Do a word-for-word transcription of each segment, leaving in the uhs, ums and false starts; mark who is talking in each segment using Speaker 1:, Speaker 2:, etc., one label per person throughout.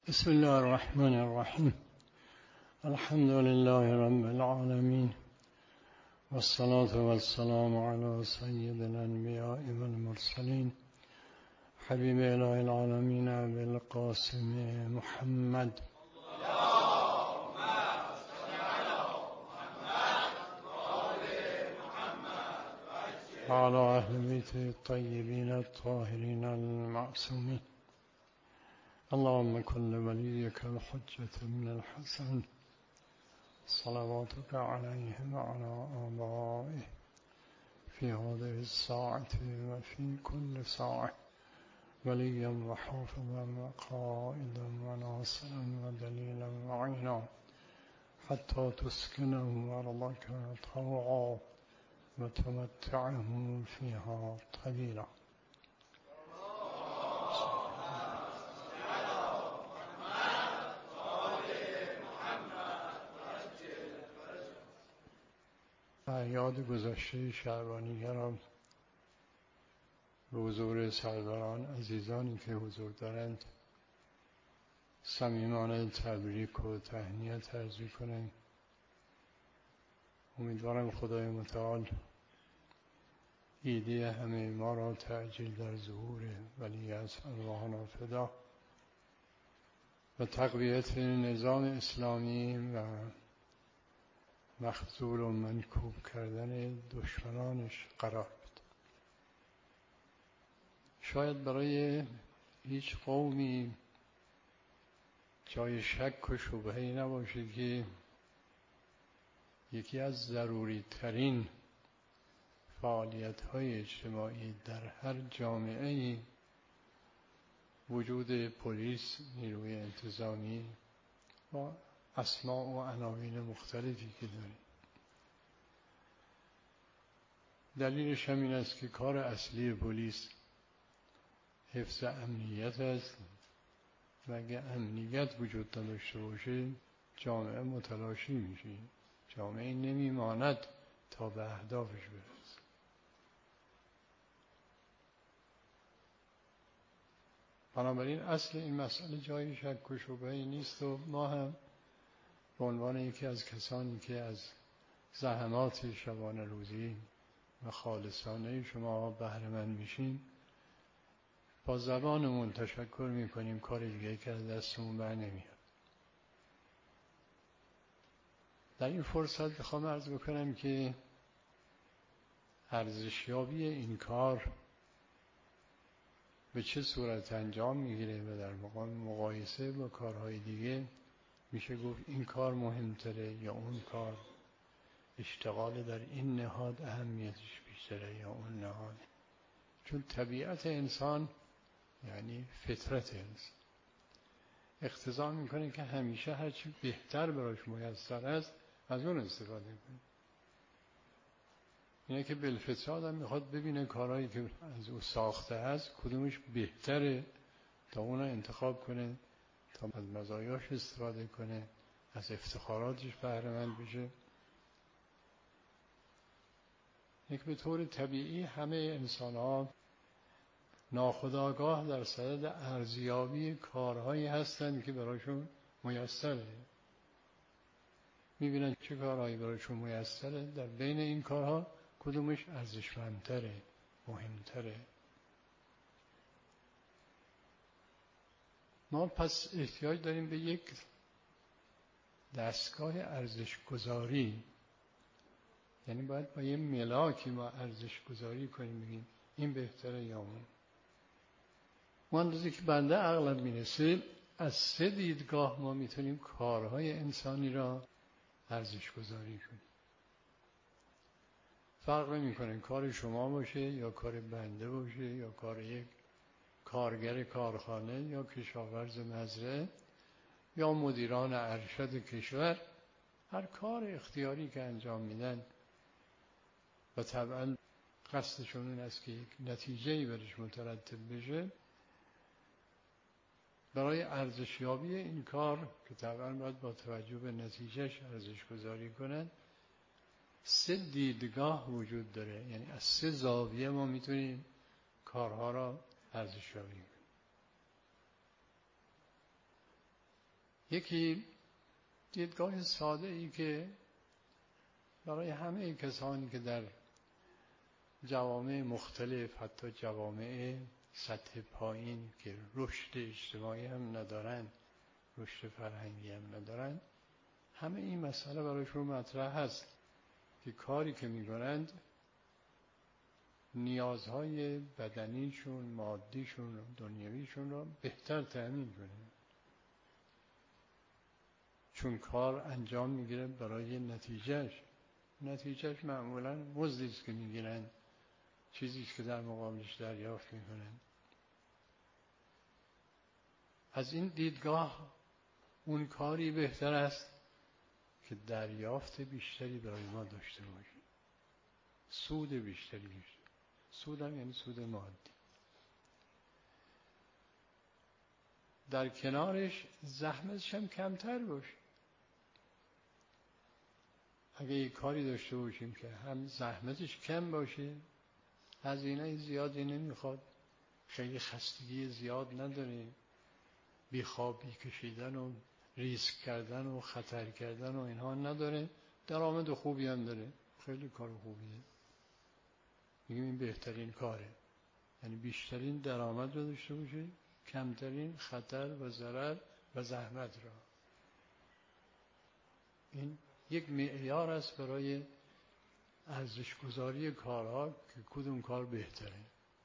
Speaker 1: بسم الله الرحمن الرحیم. الحمد لله رب العالمین والصلاة والسلام على سید الانبیاء والمرسلین حبیب اله العالمین ابی القاسم محمد وعلى اهل بیت الطیبین الطاهرین المعصومین. اللهم كن وليك الحجة من الحسن صلواتك عليه وعلى آبائه في هذه الساعة وفي كل ساعة وليا وحافظا وقائدا وناصرا ودليلا وعينا حتى تسكنه أرضك طوعا وتمتعه فيها طويلا. یاد گذشته شعبانیه را به حضور سرداران عزیزانی که حضور دارند صمیمانه تبریک و تهنیت عرض کنم. امیدوارم خدای متعال ایده همه ما را تعجیل در ظهور ولی از ارواحنا فدا و تقویت نظام اسلامی و مخذول و منکوب کردن دشمنانش قرار بده. شاید برای هیچ قومی جای شک و شبهه‌ای نباشه که یکی از ضروری ترین فعالیت های اجتماعی در هر جامعه‌ای وجود پلیس، نیروی انتظامی و اسماء و عناوین مختلفی که داریم. دلیلش هم این است که کار اصلی پلیس حفظ امنیت است و اگه امنیت وجود نداشته باشه جامعه متلاشی میشه، جامعه نمیماند تا به اهدافش برسه. بنابراین اصل این مسئله جای شک و شبهه‌ای نیست و ما هم به عنوان یکی از کسانی که از زحمات شبانه روزی و خالصانه شما بهره مند میشیم با زبانمون تشکر میکنیم. کار دیگه که از دستمون بر نمیاد. در این فرصت بخوام عرض بکنم که ارزشیابی این کار به چه صورت انجام میگیره و در مقام مقایسه با کارهای دیگه میشه گفت این کار مهمتره یا اون کار، اشتغال در این نهاد اهمیتش بیشتره یا اون نهاد. چون طبیعت انسان یعنی فطرت انسان اقتضا میکنه که همیشه هرچی بهتر براش میسر است از اون استفاده کنه. اینه که بالفطره آدم میخواد ببینه کارهایی که از او ساخته است کدومش بهتره تا اون رو انتخاب کنه، تا از مزایاش استفاده کنه، از افتخاراتش بهره مند بشه. یک به طور طبیعی همه انسان ها ناخودآگاه در صدد ارزیابی کارهایی هستند که برایشون میسره. میبینن چه کارهایی برایشون میسره، در بین این کارها کدومش ارزشمندتره، مهمتره. ما پس احتیاج داریم به یک دستگاه ارزش گذاری، یعنی باید با یه ملاکی ما ارزش گذاری کنیم، بگیم این بهتره یا اون. ما اندازه که بنده عقلم میرسه از سه دیدگاه ما میتونیم کارهای انسانی را ارزش گذاری کنیم. فرق نمیکنه کار شما باشه یا کار بنده باشه یا کار یک کارگر کارخانه یا کشاورز مزرعه یا مدیران ارشد کشور. هر کار اختیاری که انجام میدن و طبعا قصدشون این است که یک نتیجه‌ای برش مترتب بشه، برای ارزشیابی این کار که طبعا باید با توجه به نتیجهش ارزش گذاری کنن، سه دیدگاه وجود داره. یعنی از سه زاویه ما میتونیم کارها را ارزشیابی کنیم. یکی دیدگاه ساده ای که برای همه کسانی که در جوامع مختلف، حتی جوامع سطح پایین که رشد اجتماعی هم ندارن، رشد فرهنگی هم ندارن، همه این مسئله برایشون مطرح هست که کاری که میکنند نیازهای بدنیشون، مادیشون، دنیویشون را بهتر تأمین کنه، چون کار انجام میگیره برای نتیجهش. نتیجهش معمولا مزدی است که میگیرن، چیزی است که در مقابلش دریافت میکنن. از این دیدگاه اون کاری بهتر است که دریافت بیشتری برای ما داشته باشیم، سود بیشتری داشته. سود هم یعنی سود مادی. در کنارش زحمتش هم کمتر باشه. اگه یک کاری داشته باشیم که هم زحمتش کم باشه، هزینه زیادی نمیخواد، خیلی خستگی زیاد نداره، بیخوابی کشیدن و ریسک کردن و خطر کردن و اینها نداره، درآمد خوبی هم داره، خیلی کار خوبیه، میگیم این بهترین کاره. یعنی بیشترین درآمد رو داشته باشه، کمترین خطر و ضرر و زحمت را. این یک معیار است برای ارزش گذاری کارها که کدوم کار بهتره.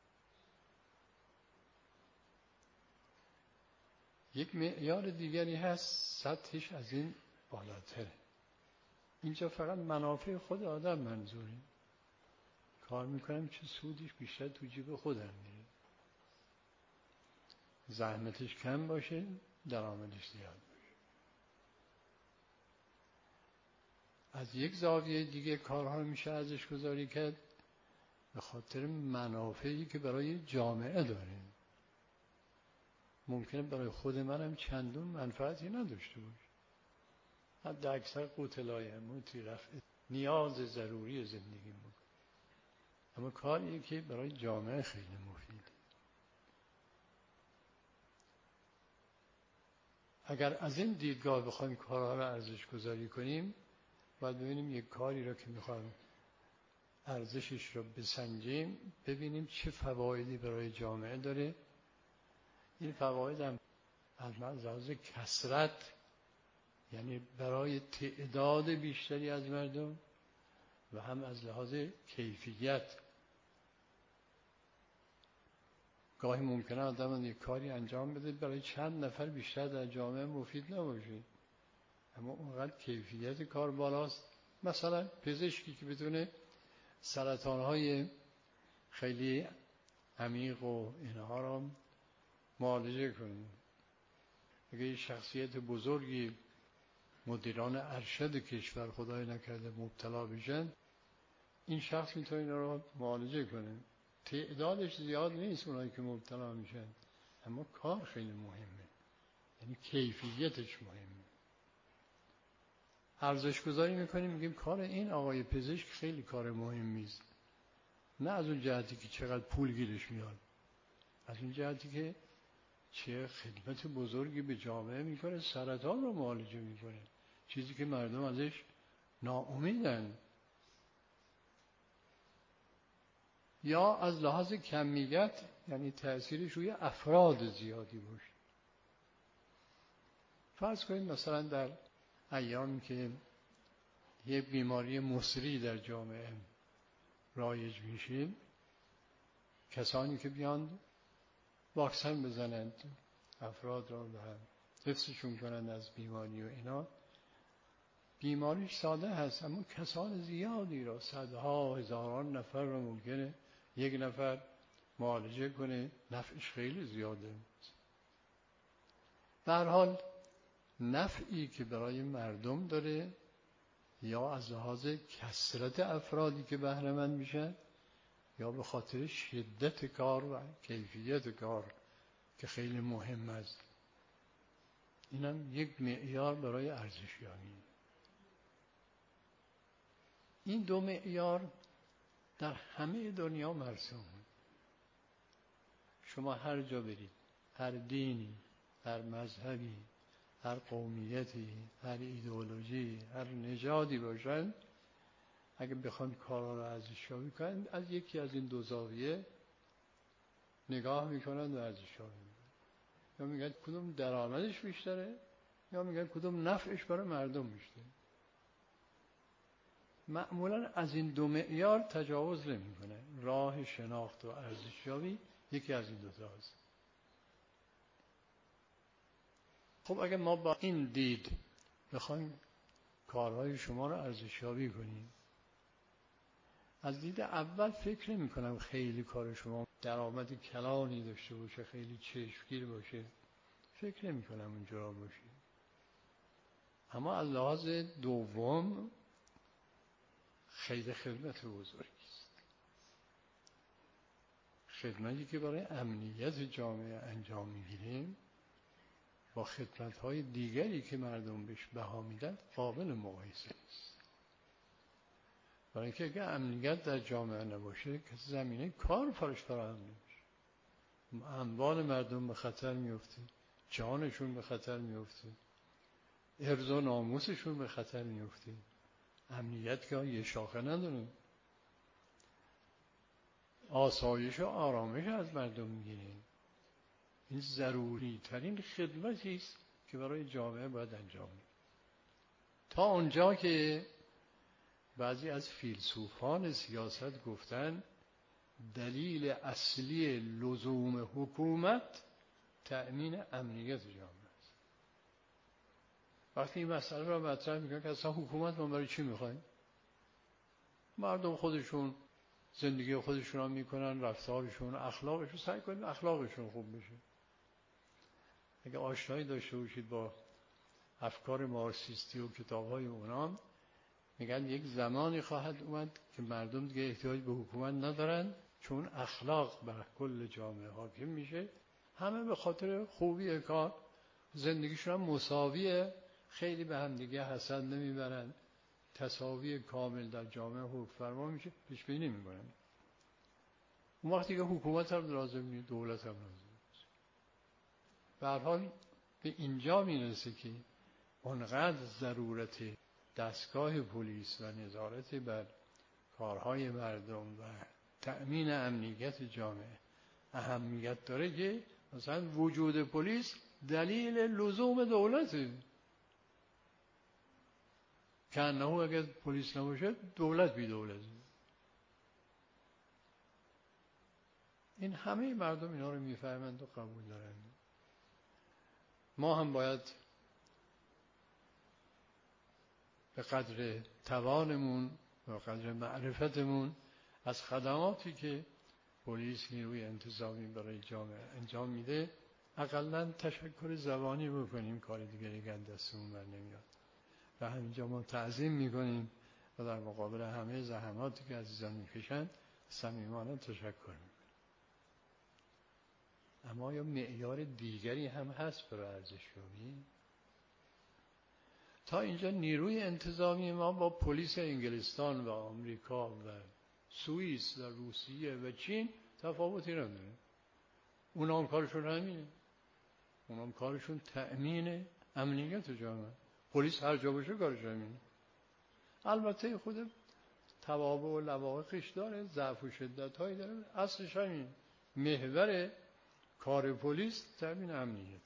Speaker 1: یک معیار دیگری هست، سطحش از این بالاتره. اینجا فقط منافع خود آدم منظوره، کار میکنم چه سودش بیشتر تو جیب خودم میره، زحمتش کم باشه، درآمدش زیاد باشه. از یک زاویه دیگه کارها میشه ارزش گذاری کرد به خاطر منافعی که برای جامعه داره. ممکنه برای خود منم چندون منفعتی نداشته باشه، حد اکثر قوت لایموتی، رفع نیاز ضروری زندگی بود، اما کاریه که برای جامعه خیلی مفیده. اگر از این دیدگاه بخوایم کارها را ارزش گذاری کنیم، باید ببینیم یک کاری را که میخوایم ارزشش را بسنجیم، ببینیم چه فوایدی برای جامعه داره. این فواید هم از لحاظ کثرت، یعنی برای تعداد بیشتری از مردم، و هم از لحاظ کیفیت. گاهی ممکنه آدم یک کاری انجام بده برای چند نفر بیشتر در جامعه مفید نباشه، اما اونقدر کیفیت کار بالاست. مثلا پزشکی که بتونه سرطانهای خیلی عمیق و اینها را معالجه کنه. اگه یه شخصیت بزرگی مدیران ارشد کشور خدای نکرده مبتلا بشن، این شخص میتونه اینا رو معالجه کنه. تعدادش زیاد نیست اونایی که مبتلا میشن، اما کار خیلی مهمه، یعنی کیفیتش مهمه. ارزش گذاری میکنیم، میگیم کار این آقای پزشک خیلی کار مهمی است، نه از اون جهتی که چقدر پول گیرش میاد، از اون جهتی که چه خدمت بزرگی به جامعه میکنه، سرطان رو معالجه میکنه، چیزی که مردم ازش ناامیدن. یا از لحاظ کمیت، یعنی تأثیرش روی افراد زیادی باشه. فرض کنید مثلا در ایامی که یه بیماری مسری در جامعه رایج میشه، کسانی که بیان واکسن بزنند افراد را و حفظشون کنند از بیماری و اینا، بیماریش ساده هست، اما کسان زیادی را، صدها هزاران نفر را ممکنه یک نفر معالجه کنه، نفعش خیلی زیاده. به هر حال نفعی که برای مردم داره، یا از لحاظ کثرت افرادی که بهره مند میشن، یا به خاطر شدت کار و کیفیت کار که خیلی مهم است، اینم یک معیار برای ارزشیابی. این دو معیار در همه دنیا مرسوم. شما هر جا برید، هر دینی، هر مذهبی، هر قومیتی، هر ایدئولوژی، هر نژادی باشن، اگه بخوان کارها رو ارزشیابی کنن از یکی از این دو زاویه نگاه میکنن و ارزشیابی میکنن. یا میگن کدوم درآمدش بیشتره، یا میگن کدوم نفعش برای مردم بیشتره. معمولا از این دو معیار تجاوز نمیکنه. راه شناخت و ارزشیابی یکی از این دو تاست. خب اگه ما با این دید بخوایم کارهای شما رو ارزشیابی کنیم، از دید اول فکر نمی کنم خیلی کار شما درآمد کلانی داشته باشه، خیلی چشمگیر باشه، فکر نمی کنم اونجا باشه. اما از لحاظ دوم خیلی خدمت بزرگی است، خدمتی که برای امنیت جامعه انجام میگیریم با خدمت‌های دیگری که مردم بهش بها میدن قابل مقایسه است. برای اینکه اگه امنیت در جامعه نباشه که زمینه کار فرش فراهم نمیشه، اموال مردم به خطر میفته، جانشون به خطر میفته، عرض و ناموسشون به خطر میفته. امنیت که یه شاخه نداره، آسایش و آرامش از مردم میگیریم. این ضروری ترین خدمتی است که برای جامعه باید انجام بدیم. تا اونجا که بعضی از فیلسوفان سیاست گفتن دلیل اصلی لزوم حکومت تأمین امنیت جامعه است. وقتی این مسئله را مطرح میکنن که اصلا حکومت ما برای چی میخوایم؟ مردم خودشون زندگی خودشون را میکنن، رفتارشون، اخلاقشون، سعی کنید اخلاقشون خوب بشه. اگه آشنایی داشته باشید با افکار مارکسیستی و کتاب‌های اونا، میگن یک زمانی خواهد اومد که مردم دیگه احتیاج به حکومت ندارن، چون اخلاق بر کل جامعه حاکم میشه. همه به خاطر خوبی کار زندگیشون هم مساویه، خیلی به هم دیگه حسد نمیبرن، تساوی کامل در جامعه حکم فرما میشه، پیش بینی میکنن. اون وقتی که حکومت هم لازم نیست، دولت هم لازم نیست. به هر حال به اینجا میرسه که اونقدر ضرورت دستگاه پلیس و نظارت بر کارهای مردم و تأمین امنیت جامعه اهمیت داره که مثلا وجود پلیس دلیل لزوم دولته. که انه اگر پلیس نباشه دولت بی دولته. این همه مردم اینا رو میفهمند و قبول دارن. ما هم باید به قدر توانمون و قدر معرفتمون از خدماتی که پلیس نیروی انتظامی برای جامعه انجام میده اقلن تشکر زبانی بکنیم، کار دیگری که دستمون بر نمیاد. و همینجا ما تعظیم میکنیم و در مقابل همه زحماتی که عزیزان میکشند صمیمانه تشکر میکنیم. اما یا معیار دیگری هم هست برای ارزشیابی. تا اینجا نیروی انتظامی ما با پلیس انگلستان و آمریکا و سوئیس و روسیه و چین تفاوتی نداره. اونا هم کارشون همینه. اونا هم کارشون تأمین امنیت جامعه. پلیس هر جا باشه کارش همینه. البته خود توابع و لواحقش داره، ضعف و شدت هایی داره، اصلش همین. محور کار پلیس تأمین امنیت.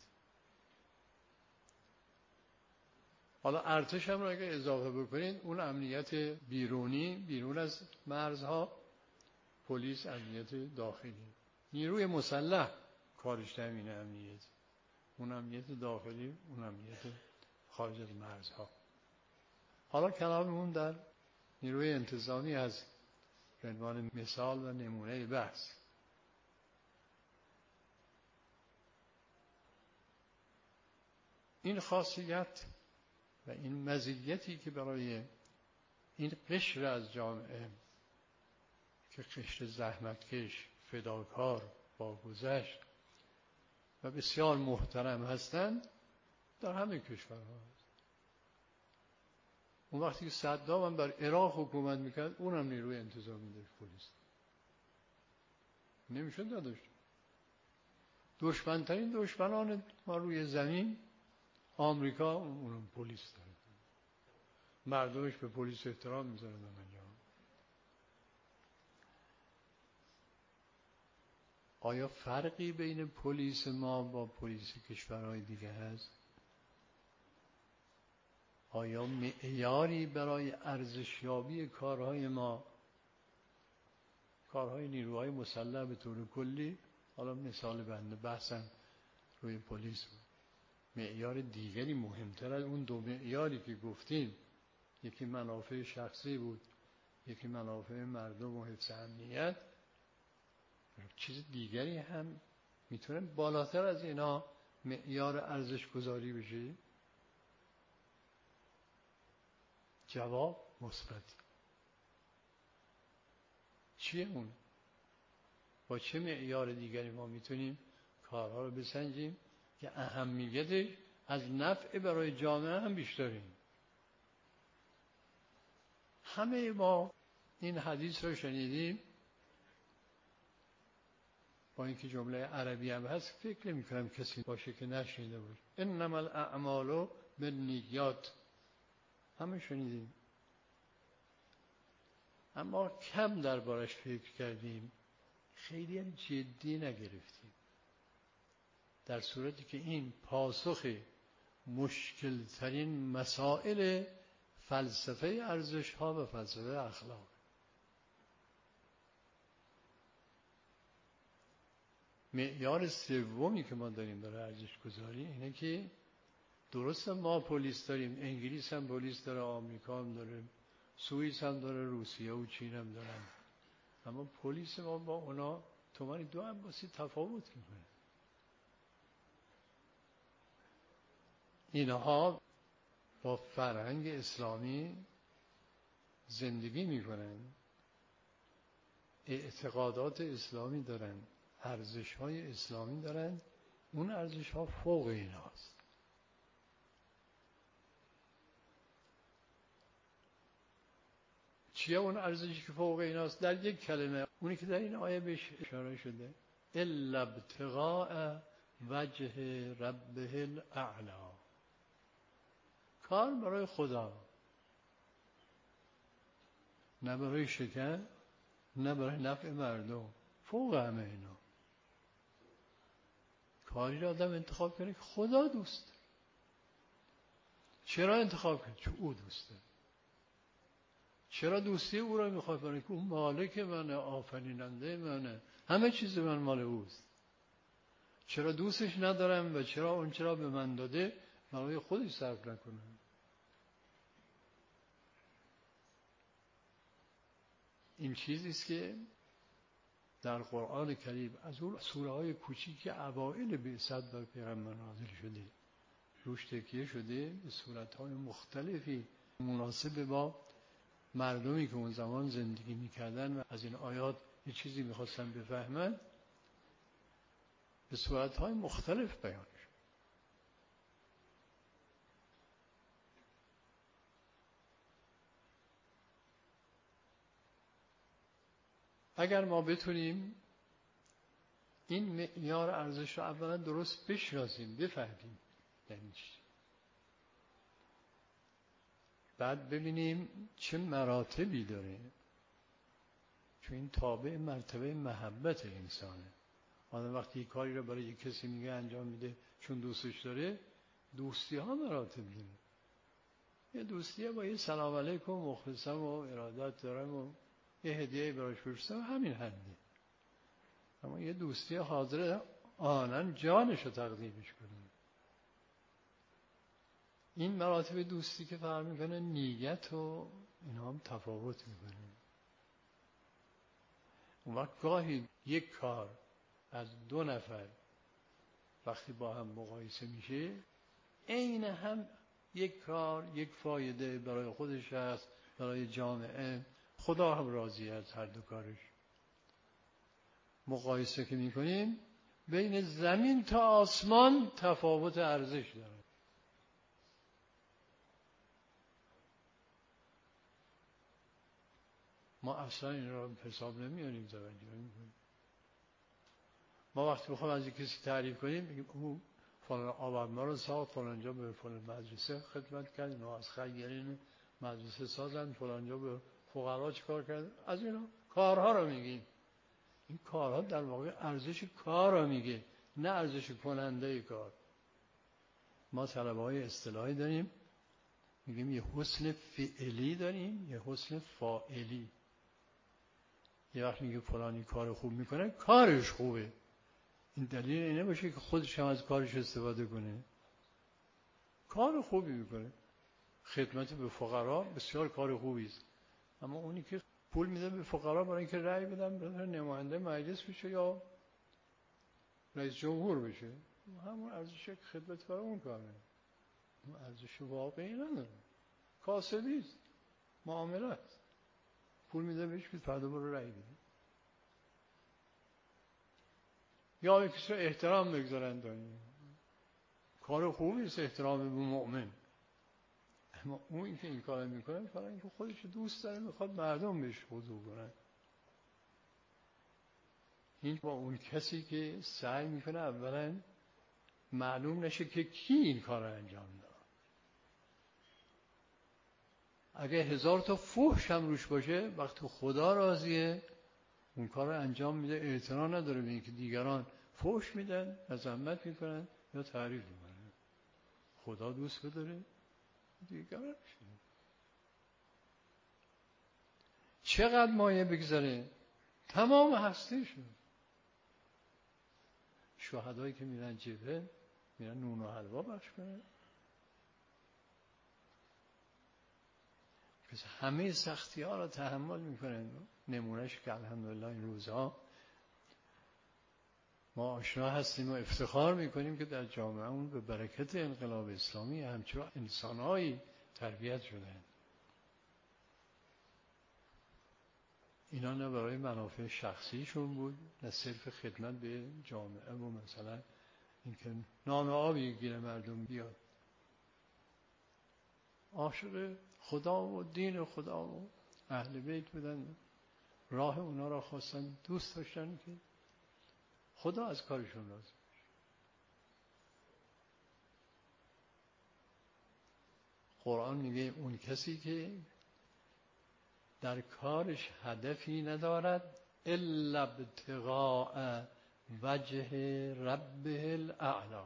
Speaker 1: حالا ارتش هم رو اگه اضافه بکنید، اون امنیت بیرونی، بیرون از مرزها، پلیس امنیت داخلی. نیروی مسلح کارش تأمین امنیت، اون امنیت داخلی، اون امنیت خارج از مرزها. حالا کلاممون در نیروی انتظامی از به عنوان مثال و نمونه بحث. این خاصیت و این مزیتی که برای این قشر از جامعه که قشر زحمتکش، فداکار، باگذشت و بسیار محترم هستند در همه کشورها هست. اون وقتی که صدام هم بر عراق حکومت میکرد، اونم نیروی انتظامی داشت، پلیس. نمیشد نداشت. دشمنترین دشمنان ما روی زمین آمریکا اون پلیس داره، مردمش به پلیس احترام میذارن. اونجا آیا فرقی بین پلیس ما با پلیس کشورهای دیگه هست؟ آیا معیاری برای ارزشیابی کارهای ما، کارهای نیروهای مسلح به طور کلی، حالا مثال بنده بحثم روی پلیس بود، معیار دیگری مهمتر از اون دو معیاری که گفتیم، یکی منافع شخصی بود، یکی منافع مردم و حفظ امنیت، چیز دیگری هم میتونه بالاتر از اینا معیار ارزش گذاری بشه؟ جواب مثبت. چیه اون؟ با چه معیار دیگری ما میتونیم کارها رو بسنجیم که اهمیتش از نفع برای جامعه هم بیشتره؟ همه ما این حدیث رو شنیدیم، با اینکه جمله عربی هم هست فکر نمی کنم کسی باشه که نشنیده باشه. انما الاعمال بالنیات، همه شنیدیم، اما کم دربارش فکر کردیم، خیلی هم جدی نگرفتیم، در صورتی که این پاسخ مشکل ترین مسائل فلسفه ارزش ها و فلسفه اخلاق. معیار سومی که ما داریم برای ارزش گذاری اینه که درست ما پلیس داریم، انگلیس هم پلیس داره، آمریکا هم داره، سوئیس هم داره، روسیه و چین هم دارن، اما پلیس ما با اونا تومانی دو انباسی تفاوت میکنه. اینها با فرهنگ اسلامی زندگی میکنن، اعتقادات اسلامی دارن، ارزش های اسلامی دارن، اون ارزش ها فوق ایناست. چیه اون ارزشی که فوق ایناست؟ در یک کلمه، اونی که در این آیه بهش اشاره شده، الا ابتغاء وجه ربه الاعلی، کار برای خدا، نه برای شکن، نه برای نفع مردم، فوق همه اینا. کاری را آدم انتخاب کنه که خدا دوست داره. چرا انتخاب کنه؟ چون او دوست داره. چرا دوستی او را میخواد کنه؟ که اون مالک منه، آفریننده منه، همه چیز من مال اوست. چرا دوستش ندارم و چرا اون چرا به من داده برای خودش صرف نکنم؟ این چیزی است که در قرآن کریم از اون سوره های کوچیک اوائل بعثت بر پیغمبر نازل شده، روش تکیه شده به صورت های مختلفی مناسب با مردمی که اون زمان زندگی میکردن و از این آیات یه چیزی میخواستن بفهمن، به صورت های مختلف بیان شد. اگر ما بتونیم این معیار ارزش رو اولا درست بشناسیم، بفهمیم یعنی چی، بعد ببینیم چه مراتبی داره، چون این تابع مرتبه محبت انسانه. آدم وقتی یک کاری رو برای یک کسی میگه انجام میده چون دوستش داره، دوستی ها مراتب داره. یه دوستی ها با یه سلام علیکم مخلصم و ارادت دارم و یه هدیه براش فرستم، همین حده. اما یه دوستی حاضر آنن جانش رو تقدیمش کنه. این مراتب دوستی که فرق میکنه، نیت و اینا هم تفاوت میکنه. اون وقت گاهی یک کار از دو نفر وقتی با هم مقایسه میشه، عین هم یک کار یک فایده برای خودش هست، برای جامعه، خدا هم راضی از هر دو کارش. مقایسه که میکنیم بین زمین تا آسمان تفاوت ارزش داره. ما اصلا این را حساب نمیاریم، توجه نمی‌کنیم. ما وقتی بخوایم از کسی تعریف کنیم میگیم او فلان آبادما رو ساخت، فلانجا به فلان مدرسه خدمت کرد، اینا از خیرین مدرسه سازن، فلانجا به فقرا چیکار کرد. از اینا کارها رو میگیم. این کارها در واقع ارزش کار رو میگه، نه ارزش کننده کار. ما طلبه‌های اصطلاحی داریم، میگیم یه حسن فعلی داریم، یه حسن فاعلی. یه وقت میگه فلانی کار خوب میکنه، کارش خوبه. این دلیل اینه باشه که خودش هم از کارش استفاده کنه. کار خوبی میکنه. خدمت به فقرا بسیار کار خوبی است. اما اونی که پول میده به فقرا برای اینکه رأی بدن، برای نماینده مجلس بشه یا رئیس جمهور بشه، همون ارزش خدمت برای اون کاره. اون ارزش واقعی نداره. کاسبی است، معامله است. پول میده بهش که فردا برو رأی بده. یا کسی رو احترام بگذارن داریم، کار خوبی است احترام به مؤمن. اما اون که این کار میکنه فقط اینکه خودش دوست داره، میخواد مردم بهش خضوع کنن. این با اون کسی که سعی میکنه اولا معلوم نشه که کی این کار رو انجام داد. اگه هزار تا فحش هم روش باشه، وقتی خدا راضیه اون کار رو انجام میده، اعتنا نداره به اینکه دیگران فحش میدن، مذمت میکنن یا تعریف میکنن. خدا دوست بداره دیگران چقدر مایه بگذاره تمام هستیشون. شهدایی که میرن جبهه، میرن نون و حلوا بخش کنن، پس همه سختی ها رو تحمل میکنن. نمونهش که الحمدلله این روزها ما آشنا هستیم و افتخار میکنیم که در جامعه اون به برکت انقلاب اسلامی همچون انسانهایی تربیت شدن. اینا نه برای منافع شخصیشون بود، نه صرف خدمت به جامعه و مثلا اینکه نان و آبی گیر مردم بیاد. عاشق خدا و دین خدا و اهل بیت بودن، راه اونا را خواستن، دوست داشتن که خدا از کارشون راضی بشه. قرآن میگه اون کسی که در کارش هدفی ندارد الا ابتغاء وجه ربه الاعلی،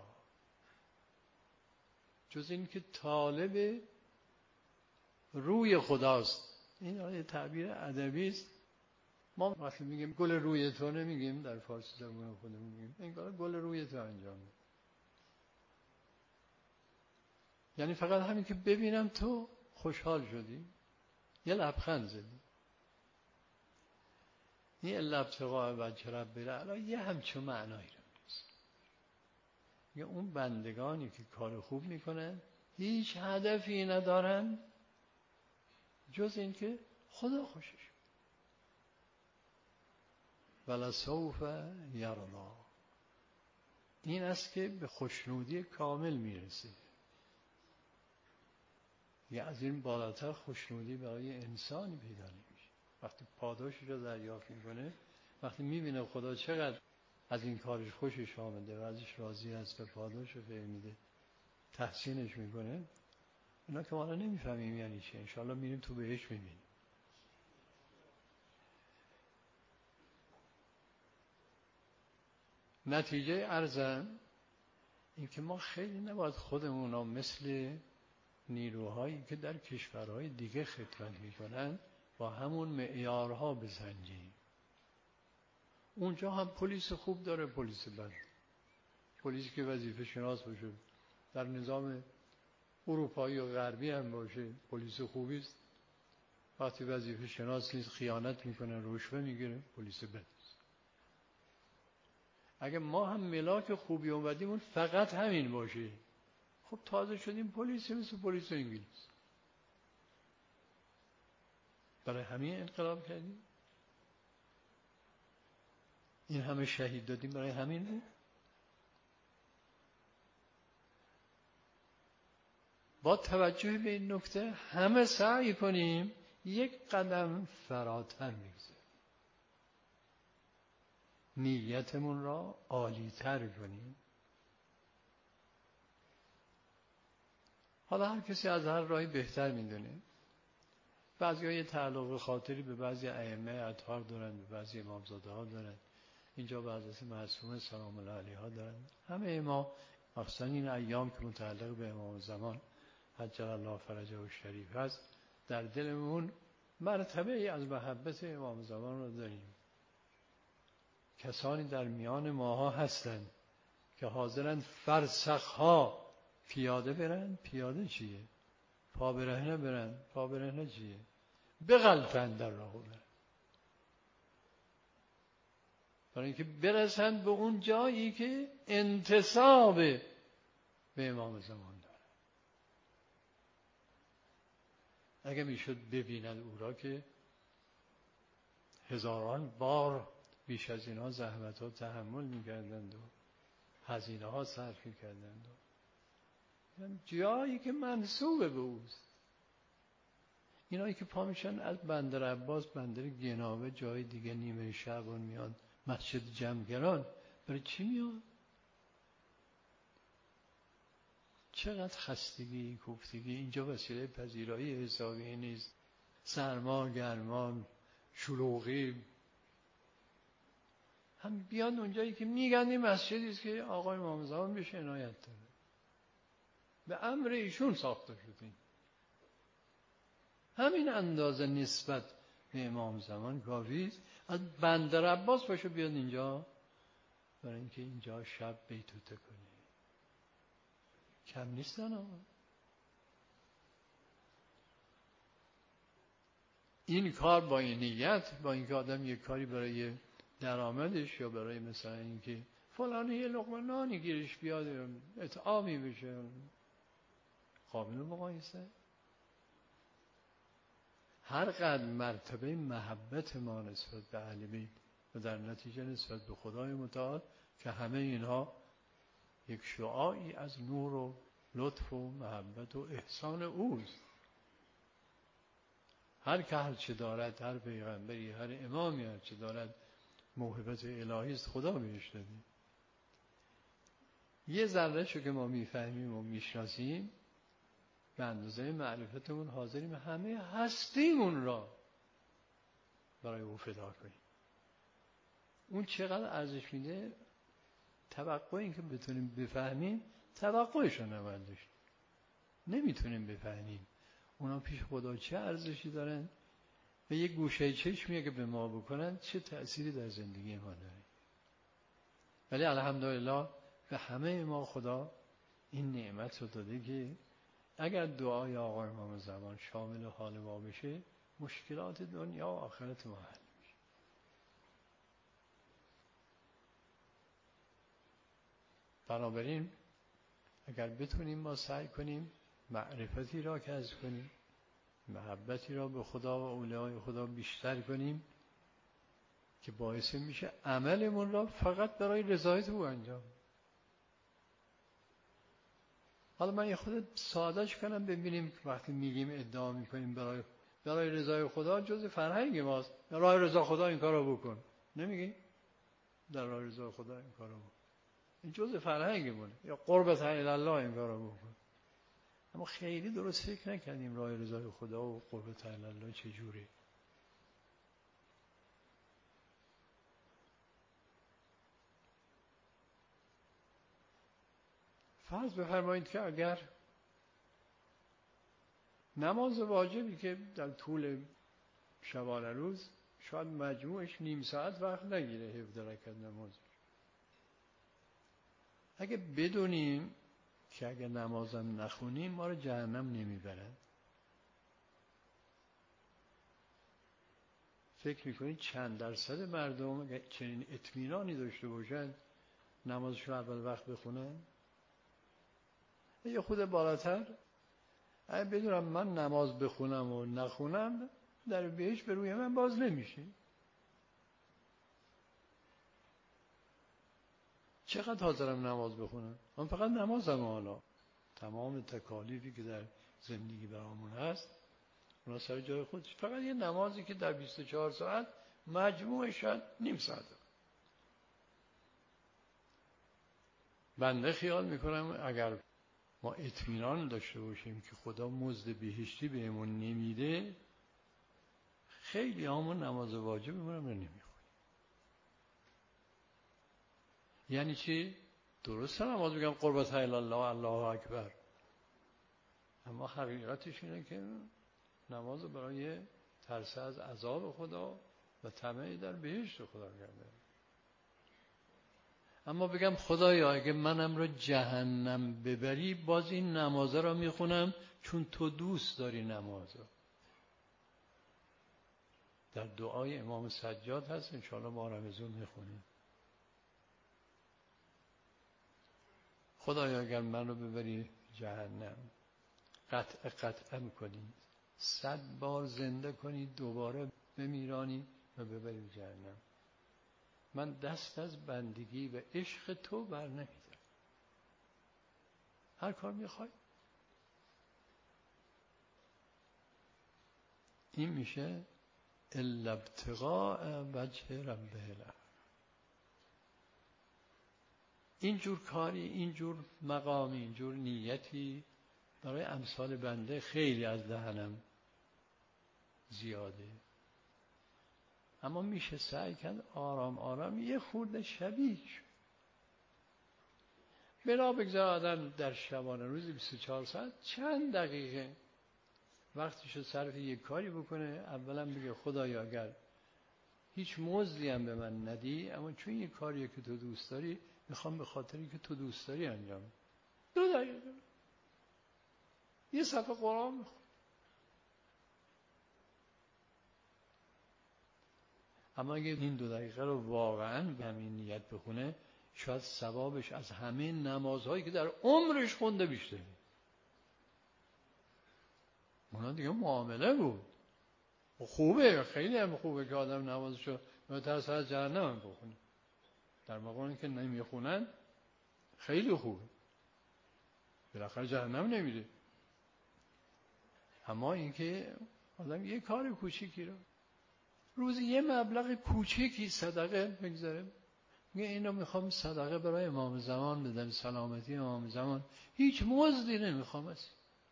Speaker 1: جز این که طالب روی خداست. این آیه تعبیر ادبی است. ما وقتی میگیم گل روی تو نمیگیم در فارسی زبان خودمون، میگیم این کار گل روی تو انجام بده. یعنی فقط همین که ببینم تو خوشحال شدی، یه لبخند زدی. این الا ابتغاء وجه رب الاعلی یه همچون معنایی رو نیست. یه اون بندگانی که کار خوب میکنن هیچ هدفی ندارن جز این که خدا خوشش ولسوف یرضی. این است که به خوشنودی کامل میرسه. یه از این بالاتر خوشنودی برای انسانی پیدا نمیشه. وقتی پاداشش رو دریافت میکنه، وقتی میبینه خدا چقدر از این کارش خوشش آمده و ازش راضی است و پاداش رو میده، تحسینش میکنه، اینا که ما نمیفهمیم یعنی چه. انشاءالله میریم تو بهش میبینیم. نتیجه عرضم این که ما خیلی نباید خودمون رو مثل نیروهایی که در کشورهای دیگه خدمت میکنن با همون معیارها بسنجیم. اونجا هم پلیس خوب داره، پلیس بد. پلیسی که وظیفه شناس باشه، در نظام اروپایی و غربی هم باشه، پلیس خوبی است. وقتی وظیفه شناس نیست، خیانت میکنه، رشوه میگیره، پلیس بد است. اگه ما هم ملاک خوبی اومدیم فقط همین باشه، خب تازه شدیم پلیسی مثل پلیس انگلیس. برای همین انقلاب کردیم، این همه شهید دادیم، برای همین بود. با توجه به این نکته همه سعی کنیم یک قدم فراتر بگذاریم، نیتمون را عالی تر کنیم. حالا هر کسی از هر راهی بهتر میدونه. بعضی ها یه تعلق خاطری به بعضی ائمه اطهار دارن، به بعضی امامزاده ها دارن، اینجا به حضرت معصومه سلام الله علیها دارن. همه ما مخصوصا این ایام که متعلق به امام زمان عجل الله فرجه و شریف هست، در دلمون مرتبه ای از محبت امام زمان رو داریم. کسانی در میان ماها هستند که حاضرند فرسخها پیاده برن. پیاده چیه؟ پا برهنه برن. پا برهنه چیه؟ بغلطن در راه برن، برای اینکه برسند به اون جایی که انتساب به امام زمان داره. اگه میشد ببیند او را که هزاران بار بیش از اینها زحمت ها تحمل میکردند و هزینه ها صرف میکردند، یعنی جایی که منسوب به اوست. اینایی که پا میشن از بندر عباس، بندر گناوه، جای دیگه نیمه شعبان میان مسجد جمگران، برای چی میان؟ چقدر خستگی، کوفتگی. اینجا وسیله پذیرایی حسابی نیست. سرما، گرما، شلوغی، هم بیان اونجایی که میگن این مسجدی است که آقای امام زمان بهش عنایت داره، به امر ایشون ساخته شده. همین اندازه نسبت به امام زمان کافی است. از بندر عباس باشه بیاد اینجا، برای اینکه اینجا شب بیتوته کنه. کم نیستن ها. این کار با این نیت، با اینکه آدم یک کاری برای درآمدش یا برای مثلا اینکه فلانی یه لقمه نانی گیرش بیاد، اطعامی بشه، قابل مقایسه. هر قدر مرتبه محبت ما نسبت به اهل بیت و در نتیجه نسبت به خدای متعال که همه اینها یک شعاعی از نور و لطف و محبت و احسان اوست. هر که هر چه دارد، هر پیغمبری، هر امامی هر چه دارد، موهبت الهی است، خدا بهش داده. یه ذره شو که ما میفهمیم و میشناسیم، به اندازه معرفتمون حاضریم همه هستیمون را برای او فدا کنیم. اون چقدر ارزش میده؟ توقع این که بتونیم بفهمیم، توقعش رو نباید داشت. نمیتونیم بفهمیم اونا پیش خدا چه ارزشی دارن و یک گوشه چشمیه که به ما بکنن چه تأثیری در زندگی ما داره. ولی الحمدلله به همه ما خدا این نعمت رو داده که اگر دعای آقای امام زمان شامل حال ما بشه، مشکلات دنیا و آخرت ما حل میشه. بنابراین اگر بتونیم ما سعی کنیم معرفتی را کسب کنیم، محبتی را به خدا و اولیای خدا بیشتر کنیم که باعث میشه عملمون را فقط برای رضایت او انجام. حالا من یه خود سادهش کنم ببینیم وقتی میگیم ادعا میکنیم برای برای رضای خدا، جز فرهنگ ماست. راه رضا خدا این کارو بکن، نمیگیم در راه رضا خدا این کارو بکن، این جز فرهنگمونه. یا قربت الی الله این کارو بکن. اما خیلی درست فکر نکردیم راه رضای خدا و قربت الی الله چجوره. فرض بفرمایید که اگر نماز واجبی که در طول شبانه روز شاید مجموعش نیم ساعت وقت نگیره، هفده رکعت نماز، اگه بدونیم که اگه نمازم نخونیم ما رو جهنم نمیبرن، فکر میکنید چند درصد مردم اگه چنین اطمینانی داشته باشن نمازشون اول وقت بخونن؟ یه خود بالاتر، اگه بدونم من نماز بخونم و نخونم در بهش به روی من باز نمیشه، چقدر حاضرم نماز بخونم؟ من فقط نمازم، حالا تمام تکالیفی که در زندگی برامون هست اونا سر جای خودش، فقط یه نمازی که در بیست و چهار ساعت مجموعش شد نیم ساعت. بنده خیال میکنم اگر ما اطمینان داشته باشیم که خدا مزد بهشتی بهمون نمیده، خیلی همون نماز واجبمون رو نمیخونیم. یعنی چی؟ درسته نماز میگم قربت الله الله اکبر، اما حقیقتش اینه که نماز برای ترس از عذاب خدا و طمع در بهشت خدا کرده. اما بگم خدایا اگه منم رو جهنم ببری، باز این نمازه رو میخونم چون تو دوست داری نماز رو. در دعای امام سجاد هست، انشاءالله ما رمضان میخونیم. خدایا اگر من رو ببری جهنم، قطع قطع میکنی، صد بار زنده کنی، دوباره بمیرانی و ببری جهنم، من دست از بندگی و عشق تو بر نمیدارم. هر کار میخوای. این میشه الا ابتغاء وجه ربه الاعلی. اینجور کاری، اینجور مقامی، اینجور نیتی برای امثال بنده خیلی از دهنم زیاده، اما میشه سعی کرد آرام آرام یه خورده شبیه شد. بلا بگذار آدم در شبانه روزی بیست و چهار ساعت چند دقیقه وقتشو صرف یک کاری بکنه. اولا بگه خدایا اگر هیچ مزدی هم به من ندی، اما چون یک کاریه که تو دوست داری، میخوام به خاطری که تو دوست داری انجام. دو دقیقه یه صفحه قرآن میخون. اما اگه این دو دقیقه رو واقعا به همین نیت بخونه، شاید ثوابش از همه نمازهایی که در عمرش خونده بیشتره. اونا دیگه معامله بود. خوبه، خیلی هم خوبه که آدم نمازشو مترس از جهنم هم بخونه. در مقام که نمیخونن خیلی خوبه، بالاخره جهنم نمیره. اما اینکه آدم یه کار کوچیکی رو روزی یه مبلغ کوچیکی صدقه بگذاره، میگه اینو میخوام صدقه برای امام زمان بدم، سلامتی امام زمان، هیچ مزدی نمیخوام از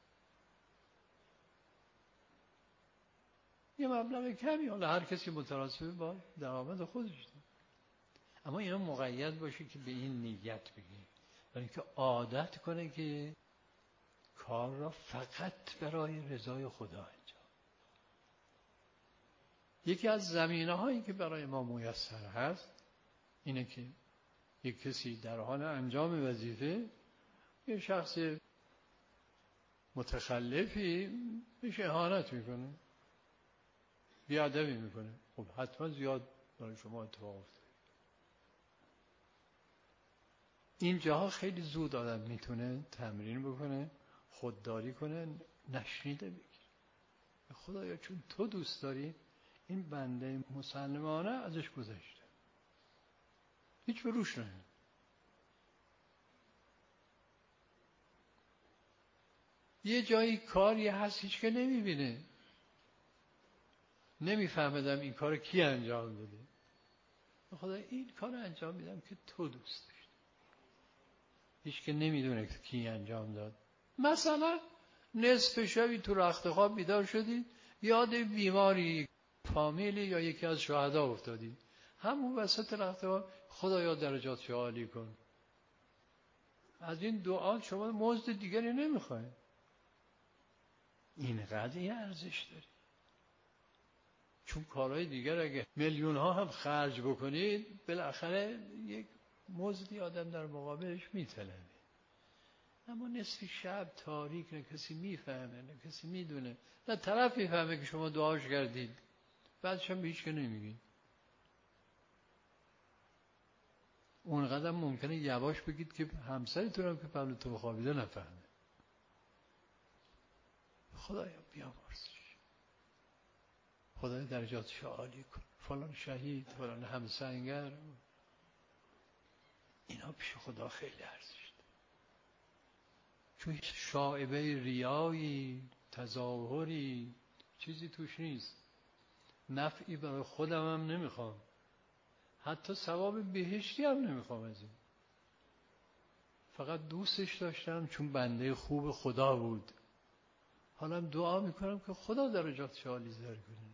Speaker 1: یه مبلغ کمی، حالا هر کسی متناسب با درآمد خودش ده. اما اینا مقید باشه که به این نیت بگی، برای اینکه عادت کنه که کار را فقط برای رضای خدا انجام. یکی از زمینه هایی که برای ما میسر هست اینه که یک کسی در حال انجام وظیفه، یه شخص متخلفی بهش اهانت میکنه، بیادبی میکنه، خب حتما زیاد برای شما اتفاق افتاد. این جاها خیلی زود آدم میتونه تمرین بکنه، خودداری کنه، نشنیده بگیره. خدایا چون تو دوست داری، این بنده مسلمانه ازش گذشته، هیچ به روش نه. یه جایی کاری هست هیچ که نمیبینه، نمیفهمدم این کار کی انجام داده. خدا این کار انجام میدم که تو دوست داشتی. هیچ که نمیدونه که کی انجام داد. مثلا نصف شبی تو رخت خواب بیدار شدید، یاد بیماری فامیلی یا یکی از شهدا افتادید، همون وسط رخت خواب خدایا درجات عالی کن. از این دعا شما مزد دیگری نمیخواید. اینقدر یه ارزش داره. چون کارهای دیگر اگه میلیون ها هم خرج بکنید، بالاخره یک مزدی آدم در مقابلش میطلبه. اما نصف شب تاریک، نه کسی میفهمه نه کسی میدونه، نه طرف میفهمه که شما دعاش کردید، بعدش هم به هیچ که نمیگید. اون قدر ممکنه یواش بگید که همسرتون هم که پهلو تو خوابیده نفهمه. خدایا بیامرزش، خدایا درجاتش عالی کن، فلان شهید، فلان همسنگر. اینا پیش خدا خیلی ارزش داره، چون شائبه ریایی، تظاهری چیزی توش نیست. نفعی برای خودم هم نمیخوام، حتی ثواب بهشتی هم نمیخوام از این. فقط دوستش داشتم چون بنده خوب خدا بود. حالا دعا میکنم که خدا درجاتش عالی‌تر کنه.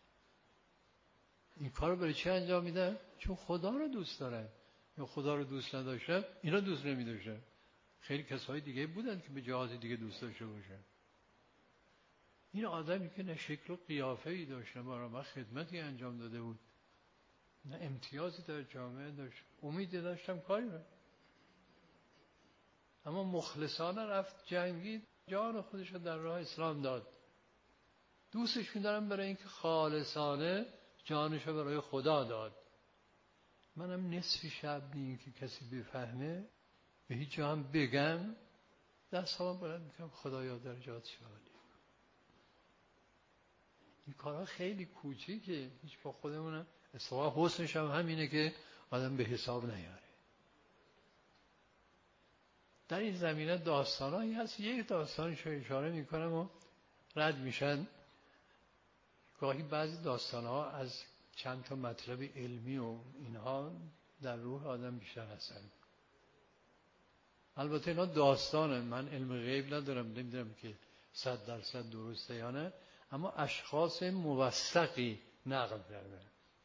Speaker 1: این کار رو برای چی انجام میدم؟ چون خدا رو دوست دارم. یا خدا رو دوست نداشتم اینا دوست نمیداشتم. خیلی کسای دیگه بودن که به جهات دیگه دوست داشته باشن. این آدمی که نه شکل و قیافه‌ای داشت، نه برای من خدمتی انجام داده بود، نه امتیازی در جامعه داشت، امیدی داشتم کاری رو، اما مخلصانه رفت جنگید، جان خودش رو در راه اسلام داد. دوستش می‌دارم برای اینکه خالصانه جانش رو برای خدا داد. منم نصف شب این که کسی بفهمه به هیچ جا هم بگم دست هم بلند میکنم خدایا درجاتش عالی. این کارها خیلی کوچیکه، هیچ با خودمونم اصلا حسنش هم همینه که آدم به حساب نیاره. در این زمینه داستانایی هست، یک داستانش رو اشاره میکنم و رد میشن. گاهی بعضی داستانها از چند تا مطلب علمی و اینها در روح آدم بیشتر هستن. البته اینا داستانه، من علم غیب ندارم، نمیدونم که صد درصد درسته یا نه، اما اشخاص موثقی نقل کردن.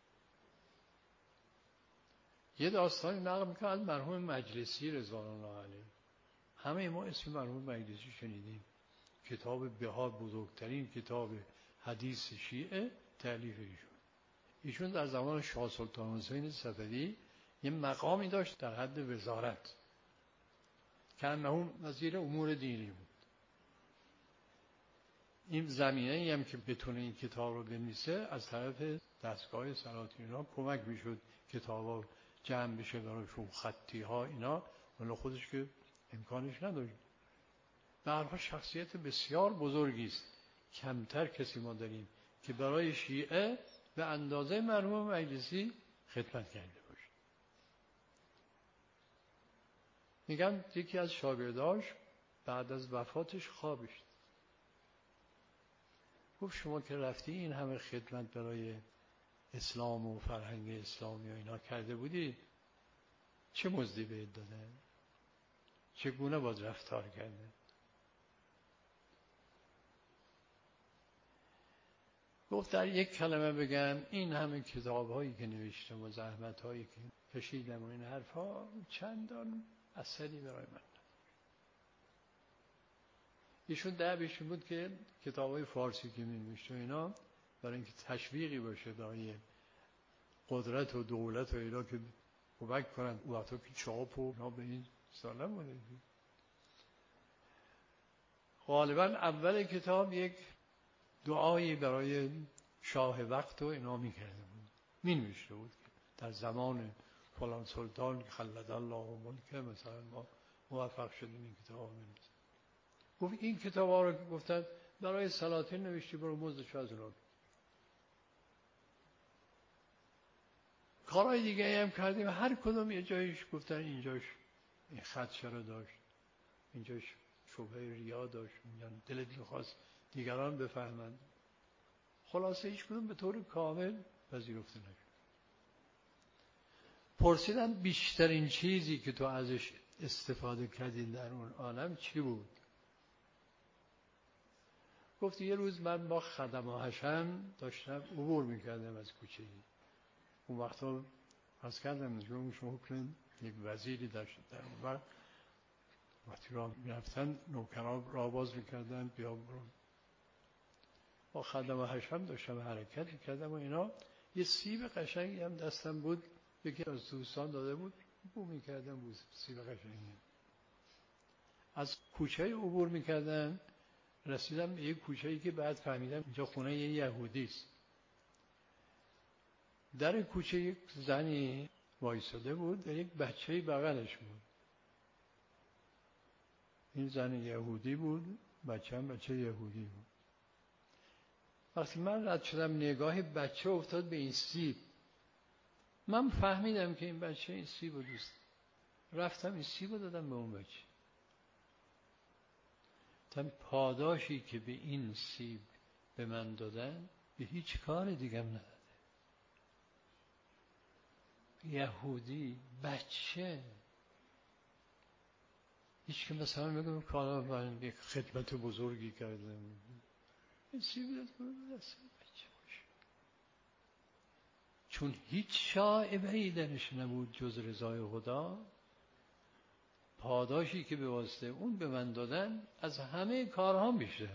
Speaker 1: یه داستانی نقل میکنه از مرحوم مجلسی رضوان الله علیه. همه ما اسم مرحوم مجلسی شنیدیم. کتاب بهار بزرگترین کتاب حدیث شیعه تألیف ایشون. ایشون در زمان شاه سلطان حسین صفوی یه مقامی داشت در حد وزارت که انه وزیر امور دینی بود. این زمینه‌ای هم که بتونه این کتاب رو بنویسه از طرف دستگاه سلاطین ها کمک میشد، کتابا جمع بشه براشون، خطی ها اینا، ولی خودش که امکانش نداشت. به هر حال شخصیت بسیار بزرگی است، کمتر کسی ما داریم که برای شیعه به اندازه مرحوم مجلسی خدمت کرده باشه. میگم یکی از شاگرداش بعد از وفاتش خوابش دید. گفت شما که رفتی این همه خدمت برای اسلام و فرهنگ اسلامی و اینا کرده بودی، چه مزدی بهت دادن؟ چگونه باید رفتار کرده؟ گفت در یک کلمه بگم این همه کتاب هایی که نوشتم و زحمت هایی که کشیدم و این حرفا چندان اثری برای من. ایشون دعویشون بود که کتاب های فارسی که می نوشت و اینا برای اینکه تشویقی باشه برای قدرت و دولت و اینا که کمک کنن وقتا که چاپ و اینا به این ساله بوده. غالبا اول کتاب یک دعایی برای شاه وقت و اینا می کرده بود، می نوشته بود که در زمان فلان سلطان خلد الله ملکه مثلا ما موفق شدیم این کتاب ها بنویسیم. گفت این کتاب ها رو که گفتن برای سلاطین نوشتی، برو مزدش از اونا. کارهای دیگه هم کردیم، هر کدوم یه جایش گفتن اینجاش این خط چرا داشت، اینجاش شبهه ریا داشت، میگن دلت میخواست دیگران بفهمند. خلاصه هیچ کدوم به طور کامل پذیرفته نشد. پرسیدن بیشترین چیزی که تو ازش استفاده کردی در اون عالم چی بود؟ گفت یه روز من با خدم و حشم داشتم عبور میکردم از کوچه‌ای. اون وقتا از کردم نجوم حکم یک وزیری داشت در اون وقت وقتی را میرفتن نوکران را باز میکردن بیا برو. با خدم و حشم داشتم حرکت میکردم و اینا. یه سیب قشنگی هم دستم بود، یکی از دوستان داده بود، بو میکردم بود سیب قشنگی. از کوچه عبور میکردم، رسیدم به یک کوچه‌ای که بعد فهمیدم اینجا خونه یه یهودی است. در کوچه یک زنی وایساده بود و یک بچه‌ای بغلش بود. این زن یهودی بود، بچه هم بچه یهودی بود. وقتی من رد شدم نگاه بچه افتاد به این سیب، من فهمیدم که این بچه این سیب رو دوست. رفتم این سیب رو دادم به اون بچه. تا پاداشی که به این سیب به من دادن به هیچ کار دیگم نداده. یهودی بچه هیچ که مثلا بگم کالا من یک خدمت بزرگی کردم، این سیبیلت کنم دست بچه باشه، چون هیچ شائبه‌ای درش نبود جز رضای خدا. پاداشی که به واسطه اون به من دادن از همه کارهام بیشتر.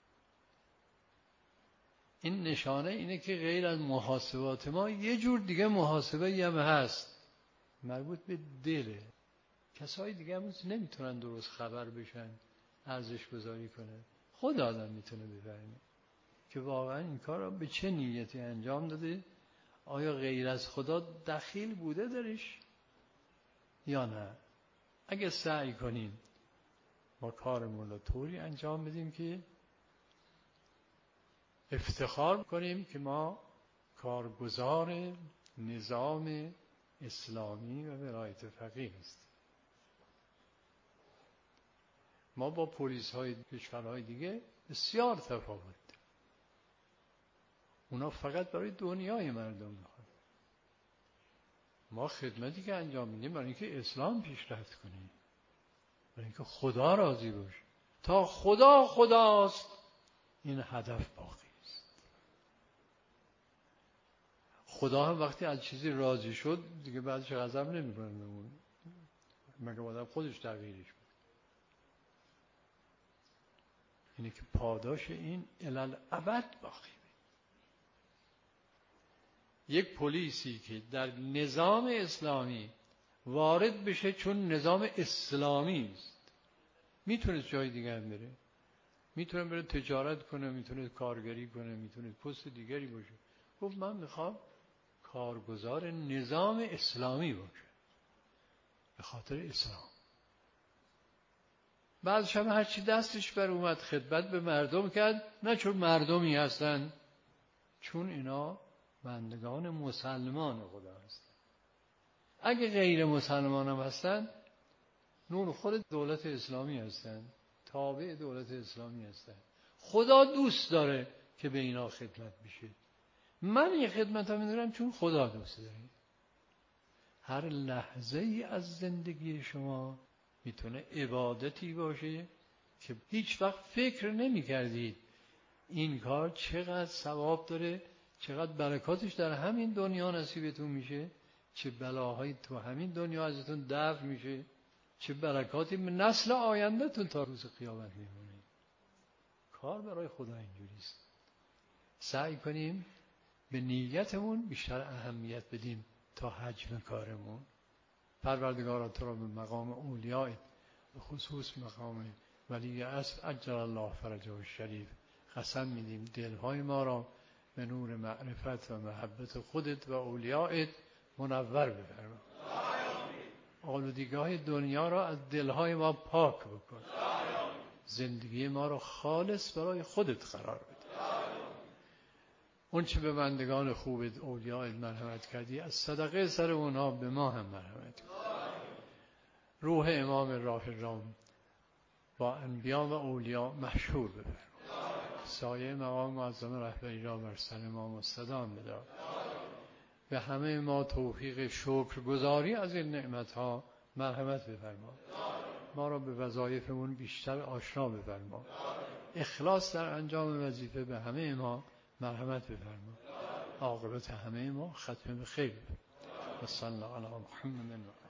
Speaker 1: این نشانه اینه که غیر از محاسبات ما یه جور دیگه محاسبه هم هست، مربوط به دله. کسای دیگه هم نمیتونن درست خبر بشن، ارزش گذاری کنه. خود آدم میتونه بفهمه که واقعا این کار را به چه نیتی انجام داده، آیا غیر از خدا دخیل بوده درش یا نه. اگه سعی کنیم ما کارمون رو طوری انجام بدیم که افتخار کنیم که ما کارگزار نظام اسلامی و ولایت فقیه هستیم. ما با پلیس های کشورهای دیگه بسیار تفاوت داریم. اونا فقط برای دنیای مردم میخوان، ما خدمتی که انجام میدیم برای اینکه اسلام پیشرفت کنه، برای اینکه خدا راضی باشه. تا خدا خداست این هدف باقی است. خدا هم وقتی از چیزی راضی شد دیگه بعدش غضب نمیکنه بهمون، مگه آدم خودش تغییرش بده. اینه که پاداش این الالابد باقی. یک پلیسی که در نظام اسلامی وارد بشه چون نظام اسلامی است، میتونه جای دیگه هم بره، میتونه بره تجارت کنه، میتونه کارگری کنه، میتونه پست دیگری باشه. گفت من میخوام کارگزار نظام اسلامی باشه به خاطر اسلام. بعدش هم هرچی دستش بر اومد خدمت به مردم کرد، نه چون مردمی هستن، چون اینا بندگان مسلمان خدا هستن. اگه غیر مسلمان هم هستن نور خود دولت اسلامی هستن، تابع دولت اسلامی هستن. خدا دوست داره که به اینا خدمت بشه. من یه خدمت هم میدونم چون خدا دوست داره. هر لحظه ای از زندگی شما میتونه عبادتی باشه که هیچ وقت فکر نمی کردید این کار چقدر ثواب داره، چقدر برکاتش در همین دنیا نصیبتون میشه، چه بلاهایی تو همین دنیا ازتون دفع میشه، چه برکاتی به نسل آیندهتون تا روز قیامت میمونه. کار برای خدا اینجوریست. سعی کنیم به نیتمون بیشتر اهمیت بدیم تا حجم کارمون. پروردگارا تو را به مقام اولیاء، به خصوص مقام ولی اصل عجل الله فرجه الشریف قسم میدیم دلهای ما را به نور معرفت و محبت خودت و اولیائت منور بفرما. آلودگی‌های دنیا را از دلهای ما پاک بکن. زندگی ما را خالص برای خودت قرار بده. اون چه به بندگان خوبت اولیائت مرحمت کردی، از صدقه سر اونها به ما هم مرحمت کن. روح امام راه رام با انبیا و اولیاء محشور بفرما. سایه مقام معظم رهبری را بر سر ما مستدام بدار. به همه ما توفیق شکرگزاری از این نعمتها مرحمت بفرما. ما را به وظایفمون بیشتر آشنا بفرما. اخلاص در انجام وظیفه به همه ما مرحمت بفرما. عاقبت همه ما ختم به خیر. و صلی الله علی محمد.